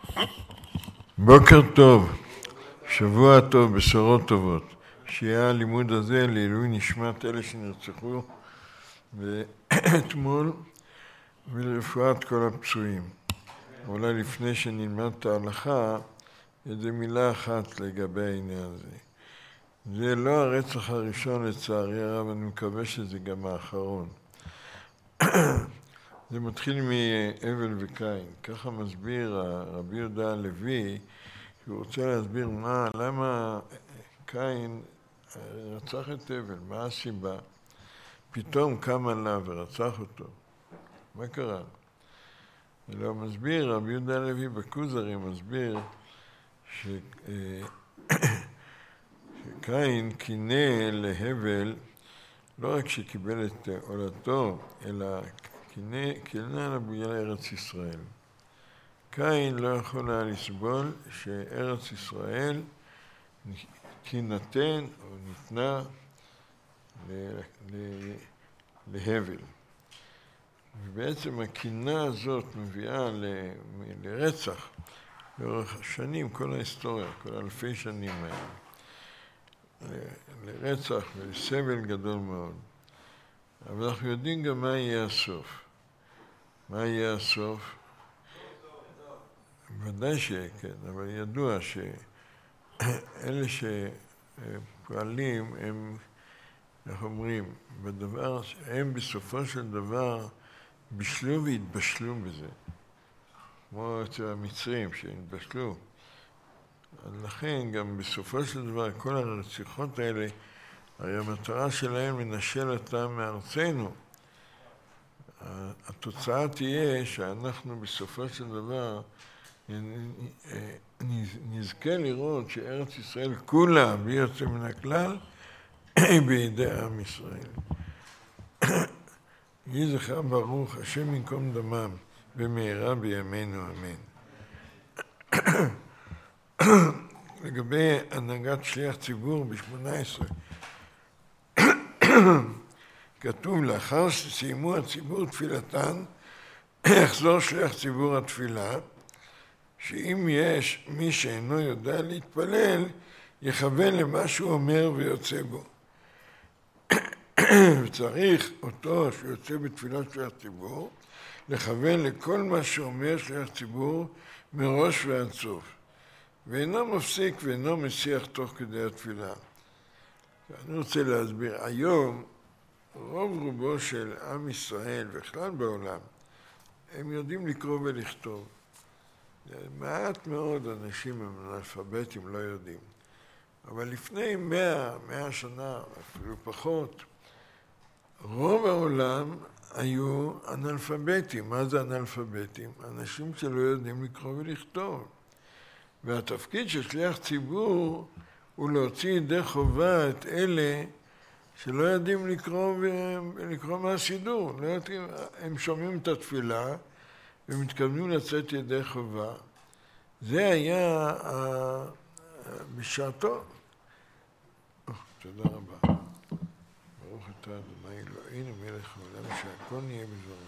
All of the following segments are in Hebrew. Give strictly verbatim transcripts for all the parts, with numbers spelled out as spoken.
בוקר טוב, שבוע טוב, בשורות טובות. שיהיה הלימוד הזה לעילוי נשמת אלה שנרצחו ואתמול ולרפואת כל הפצועים. אולי לפני שנלמד את ההלכה, איזו מילה אחת לגבי העניין הזה. זה לא הרצח הראשון לצערי הרב, אני מקווה שזה גם האחרון. זה מתחיל מאבל וקין. ככה מסביר רבי יהודה הלוי, שהוא רוצה להסביר מה, למה קין רצח את אבל, מה הסיבה. פתאום קם עליו ורצח אותו. מה קרה? אלא מסביר, רבי יהודה הלוי בכוזרי מסביר ש... שקין קינא להבל, לא רק שקיבל את עולתו, אלא קינא לה בגלל ארץ ישראל. קין לא יכול היה לסבול שארץ ישראל תינתן או ניתנה להבל. ובעצם הקנאה הזאת מביאה לרצח לאורך השנים, כל ההיסטוריה, כל אלפי שנים האלה. לרצח ולסבל גדול מאוד. אבל אנחנו יודעים גם מה יהיה הסוף. מה יהיה הסוף? ודאי שכן, אבל ידוע שאלה שפועלים הם, איך אומרים, בדבר, הם בסופו של דבר בשלו והתבשלו בזה. כמו אצל המצרים שהתבשלו. לכן גם בסופו של דבר כל הרציחות האלה, הרי המטרה שלהם לנשל אותם מארצנו. התוצאה תהיה שאנחנו בסופו של דבר נזכה לראות שארץ ישראל כולה, בלי יוצא מן הכלל, בידי עם ישראל. יהי זכרם ברוך, השם ינקום דמם, במהרה בימינו אמן. לגבי הנהגת שליח ציבור ב-שמונה עשרה, כתוב, לאחר שסיימו הציבור תפילתן, יחזור שליח ציבור התפילה, שאם יש מי שאינו יודע להתפלל, יכוון למה שהוא אומר ויוצא בו. וצריך אותו שיוצא בתפילת שליח ציבור, לכוון לכל מה שאומר שליח ציבור מראש ועד סוף. ואינו מפסיק ואינו מסיח תוך כדי התפילה. אני רוצה להסביר, היום רוב רובו של עם ישראל וכלל בעולם, הם יודעים לקרוא ולכתוב. מעט מאוד אנשים הם אנאלפביתים, לא יודעים. אבל לפני מאה, מאה שנה, אפילו פחות, רוב העולם היו אנאלפביתים. מה זה אנאלפביתים? אנשים שלא יודעים לקרוא ולכתוב. והתפקיד של שליח ציבור הוא להוציא ידי חובה את אלה שלא יודעים לקרוא, לקרוא מהסידור. לא יודעים, הם שומעים את התפילה ומתכוונים לצאת ידי חובה. זה היה בשעתו. תודה רבה. ברוך אתה אדוני אלוהינו מלך העולם שהכל נהיה בדברו.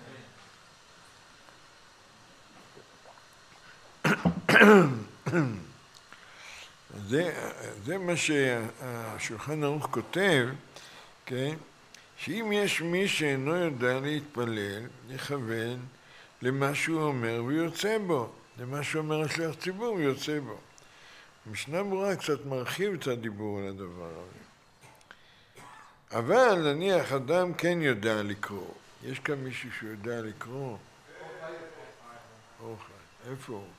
זה, זה מה שהשולחן ערוך כותב, כן? שאם יש מי שאינו יודע להתפלל, יכוון למה שהוא אומר ויוצא בו. למה שאומר השליח ציבור ויוצא בו. משנה ברורה קצת מרחיב את הדיבור על הדבר הזה. אבל נניח אדם כן יודע לקרוא. יש כאן מישהו שיודע לקרוא? אוכל. איפה הוא?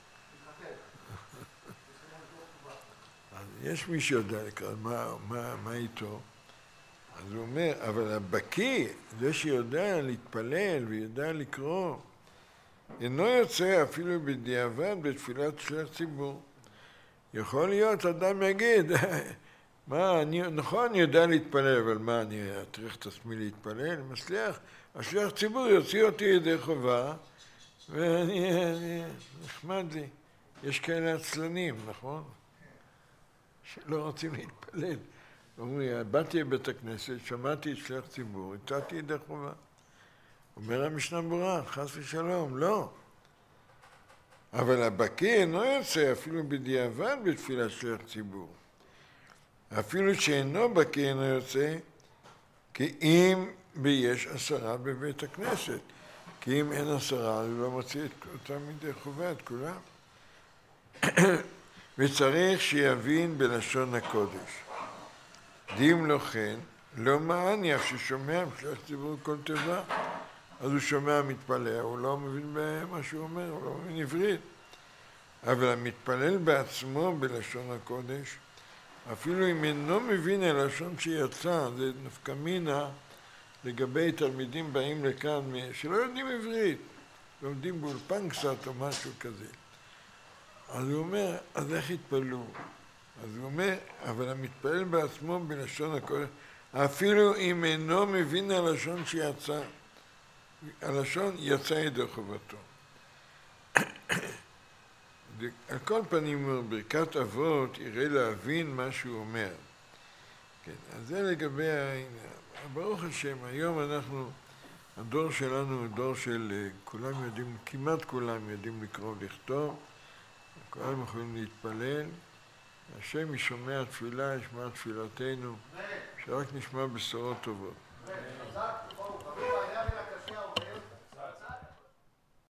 יש מי שיודע לקרוא, מה, מה, מה איתו? אז הוא אומר, אבל הבקי, זה שיודע להתפלל ויודע לקרוא, אינו יוצא אפילו בדיעבד בתפילת שליח ציבור. יכול להיות, אדם יגיד, מה, אני, נכון, אני יודע להתפלל, אבל מה, אני אטריח את עצמי להתפלל? מצליח, השליח ציבור יוציא אותי ידי חובה, ואני, אני, נחמד לי. יש כאלה עצלנים, נכון? שלא רוצים להתפלל. אומרים, באתי לבית הכנסת, שמעתי את שליח ציבור, הצעתי ידי חובה. אומר המשנה ברורה, חס ושלום, לא. אבל הבקיא אינו יוצא אפילו בדיעבד בתפילת שליח ציבור. אפילו שאינו בקיא אינו יוצא, כי אם ויש עשרה בבית הכנסת. כי אם אין עשרה, הוא לא מוציא את אותם מדי חובה, את כולם. וצריך שיבין בלשון הקודש. דים לא כן, לא מעניח ששומע משליח ציבור כל תיבה. אז הוא שומע מתפלל, הוא לא מבין במה שהוא אומר, הוא לא מבין עברית. אבל המתפלל בעצמו בלשון הקודש, אפילו אם אינו מבין הלשון שיצא, זה נפקא מינה לגבי תלמידים באים לכאן שלא יודעים עברית, לומדים באולפן קצת או משהו כזה. אז הוא אומר, אז איך התפללו? אז הוא אומר, אבל המתפלל בעצמו בלשון הקודש, אפילו אם אינו מבין הלשון שיצא, הלשון יצא ידי חובתו. על כל פנים, ברכת אבות יראה להבין מה שהוא אומר. כן, אז זה לגבי העניין. ברוך השם, היום אנחנו, הדור שלנו הוא דור של כולם יודעים, כמעט כולם יודעים לקרוא ולכתוב, כולם יכולים להתפלל. השם ישמע תפילה, ישמע תפילתנו, שרק נשמע בשורות טובות.